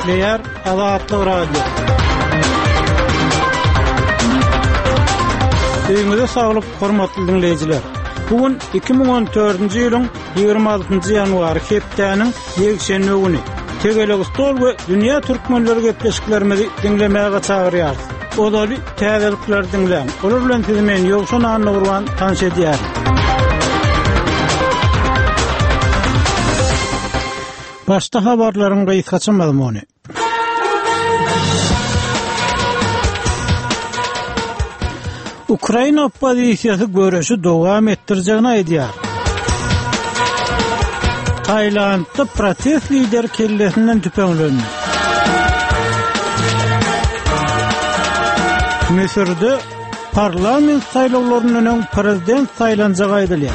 Gepleyer Azatlyk Radio. Öňüňizde saglyk, hormatly dinleyijiler. Bugün 2014-nji ýylyň 26-njy ýanwary hepdeniň ýekşenbe güni. Tegeleg stol we dünýä türkmenleri gepleşiklerimizi dinlemäge çagyrýar. Olaly täzelikler dinleň. Olar bilen sizi men Ýogşan Annurwan tanış edýär. Başta habarlaryň gaýtgaça mazmuny. Ukraina opposisiýasy görüşi dowam etdirjegini aýdýar. Taýlandda protest lider kellesinden tüpeňlendi. Misirde parlament saýlawlarynyň prezident saýlanjagy aýdylýar.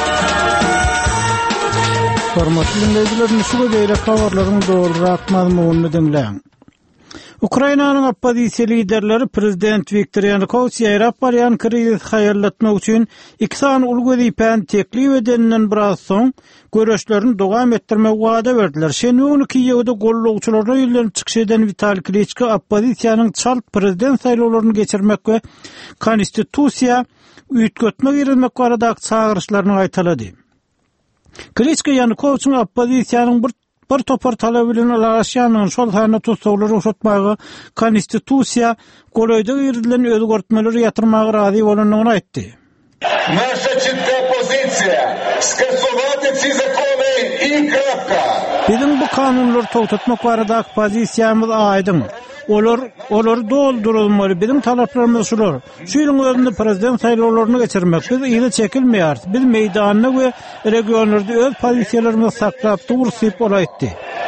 Hormatly dinleyijiler, şu beýle habarlaryň dogrurak mazmunyny dinleň. Ukrainanyň oppozisiýa liderleri prezident Viktor Yanukovych ýaýrap krizi haýarlatmak üçin iki san ulgudypän teklip edenden biraz soň görüşlerini dowam etdirmek wada berdiler. Şenwegini Kiýewde gollagçylara ýylanıp çykyş eden Vitaliy Klitschko oppozisiýanyň çalt prezident saýlawlaryny geçirmek we konstitusiýa üýtgetmek ýermek barada çağırışlaryny aýtalady. Klitschko Yanukowyçyň oppozisiýanyň bir topar talap bilen alaşýanyň şol hana tutsagları uşatmagy konstitusiýa golaýda ýerilen özgertmeleri ýatyrmagy razy bolanyny aýtdy. Наша чітка позиція скасувати ці закони і крапка. Bizim bu kanunları togtatmak barada pozisiýamyz aýdyň. Olar doldurulmaly. Bizim talaplarymyz şular. Şu ýylyň özünde prezident saýlawlaryny geçirmek. Biz ýyly çekilmeýär. Biz meýdanyny we regionlarda öz pozisiýalarymyzy saklap dursyp olaýdy.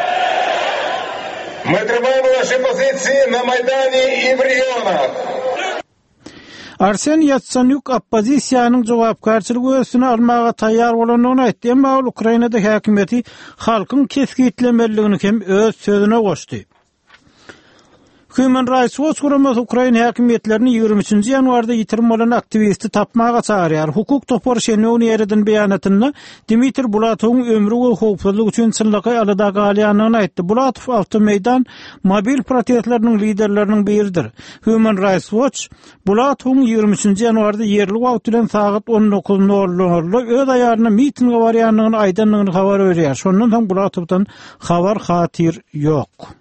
Ми тримаємо наші позиції на Майдані і в регіонах. Arsen Yatsenyuk oppozisiýanyň jogapkarçylygy ösüne almaga taýýar bolanyny aýtdy. Emma ol Ukrainada häkimeti halkyň keskitlemeligini hem öz sözüne goşdy. Human Rights Watch guramasy Ukraina häkimetlerini 23-nji ýanwarda ýitirim bolan aktivisti tapmaga çagyrýar. Hukuk topar şenwegini ýereden beýanatynda Dmitri Bulatowyň ömrü we howpsuzlyk üçin çynlygy alada galýanyny aýtdy. Bulatow Awtomeydan mobil protestleriniň liderleriniň biridir. Human Rights Watch Bulatowyň 23-nji ýanwarda ýerli wagt bilen saat 19:00-da öz aýaryna mitinge barýanyny aýdanlygyny habar berýär. Şondan soň Bulatowdan habar hatyr ýok.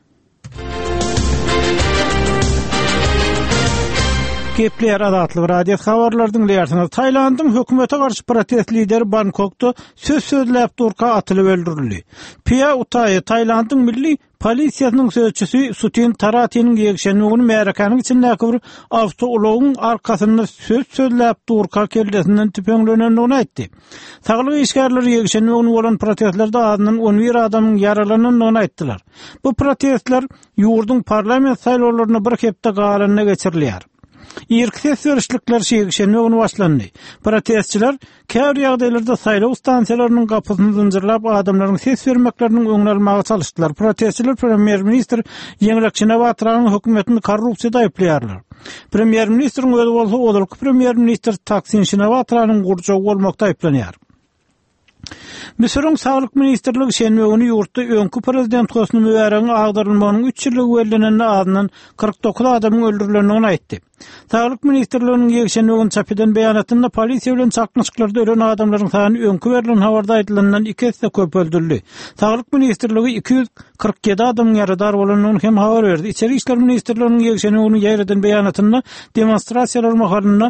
Gepleyer Azatlyk Radio habarlary dinleýärsiňiz. Taýlandyň hökümete garşy protest lideri Bangkokda söz sözläp durka atylyp öldürildi. Phya Utay Taýlandyň milli polisiýasynyň sözçüsi Sutin Taratynyň ýekşenwegini Amerikanyň içindäki bir awtoulogyň arkasynda söz sözläp durka kellesinden tüpeňlenendigini aýtdy. Saglyk işgärleri ýekşenwegini bolan protestlerde adynyň 11 adamyň yaralanynyny aýtdylar. Bu protestler ýurduň parlament saýlawlaryny bir hepde galanyna geçirilýär. Ýerki verişlikler şeýgişenmegini başlandy. Protestçiler käbir ýagdaýlarda saýlaw stansiýalarynyň gapysyny zynjyrlap adamlaryň ses bermeklerini öňüne almaga çalışdylar. Protestçiler Premier Minister Ýeňrak Şinawatryň hökümetini korrupsiýada aýplaýarlar. Premier Ministeriň özü bolsa olarky Premier Minister Taksin Şinawatryň gurjagy bolmakda aýplanýar. Misiriň Saglyk Ministrligi şenwegini ýurtda öňkü prezident Hosni Mübarek'iň agdarylmagynyň 3 ýyly wellenende adynyň 49 adamyň öldürilendigini aýtdy. Saglyk Ministrliginiň ýekşenwegini çap eden beýanatynda polisiýa bilen çaklaşyklarda ölen adamlaryň sany öňkü berilen habarda aýdylandan 2 hesse köp öldürildi. Saglyk Ministrligi 247 adamyň ýaradar bolanyny hem habar berdi. İçeri işler Ministrliginiň ýekşenwegini ýaýradan beýanatynda demonstrasiýalar mahalynda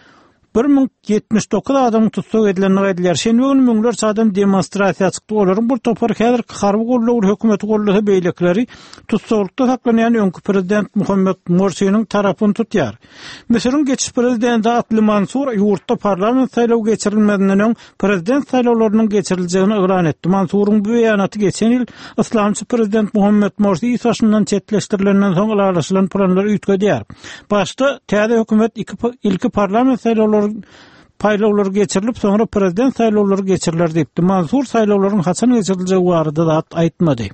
1079 adam tutsuk edilenini aýdylýar. Şenwegini müňlerçe adam demonstrasiýa çykdy. Olaryň bir topar häzir harby gollagy hökümeti gollasa beýlekleri tutsukda saklanýan öňkü prezident Muhammed Morsiýanyň tarapyny tutýar. Misiriň geçiş prezidenti Abdul Mansur ýurtda parlament saýlawy geçirilmedinden öň prezident saýlawlarynyň geçiriljegini ýalan etdi. Mansuryň bu beýanaty geçen ýyl islamçy prezident Muhammed Morsi ýaşyndan çetleşdirilenden soň ýalaşylan planlary üýtgedýär. Başda täze hökümet ilki parlament saýlawlary paýlawlar geçirilip sonra prezident saýlawlary geçiriler diýipdi. Mansur saýlawlaryň haçan geçiriljegi barada da aýtmady.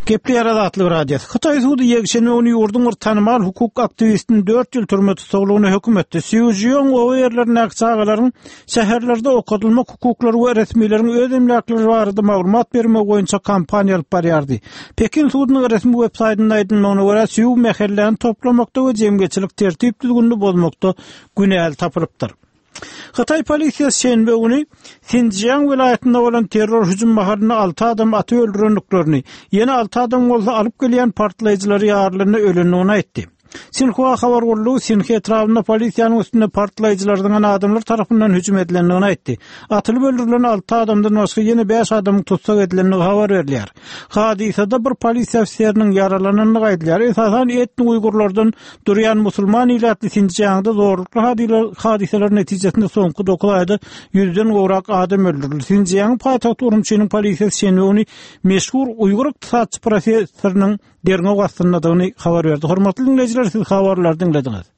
Gepli Adatlı Radyo. Xitay suudi yegşeni onu yurdun tanımal hukuk aktivistinin 4 yıl türme tutukluğuna hüküm etti. Xu Jiang o yerlerin aksağaların şehirlerde okutulmak hukukları ve resmilerin öz emlakları barada maglumat bermek boýunça kampanya alyp barýardy. Pekin suudunun resmi websaytyna aýdylmagyna görä Xu mehellerini toplamakda we jemgyçilik tertip düzgünlüğü bozmakda günäl tapylypdyr. Xitay polisiýasy şenbe güni Xinjiang vilayetinde bolan terror hüjüm baharyna 6 adam aty öldürenliklerini, ýene 6 adam bolsa alyp gelýän partlaýjylary ýarlaryna ölenligini aýtdy. Sinhua habar boldy, Sinhe etrafında polisiýanyň üstünde partlaýjylardan adamlar tarapyndan hüjüm edilenligini aýtdy. Atylyp öldürilen 6 adamdan başga ýene 5 adam tutsak edilenligi habar berilýär. Hadisede bir polisiýa ofisiýeriniň ýaralananyny aýdylýar. Esasan etnik uýgurlardan durýan musulman illatly Xinjiangda zorlukly hadiseler netijesinde soňky 9 aýda 100den gowrak adam öldürildi. Xinjiang paýtagy Urumçynyň polisiýasy şenbegini meşhur uýgur ykdysatçy professorynyň derine wastynyny habar berdi. Hormatly dinleyijiler, siz habarlary dinlediniz.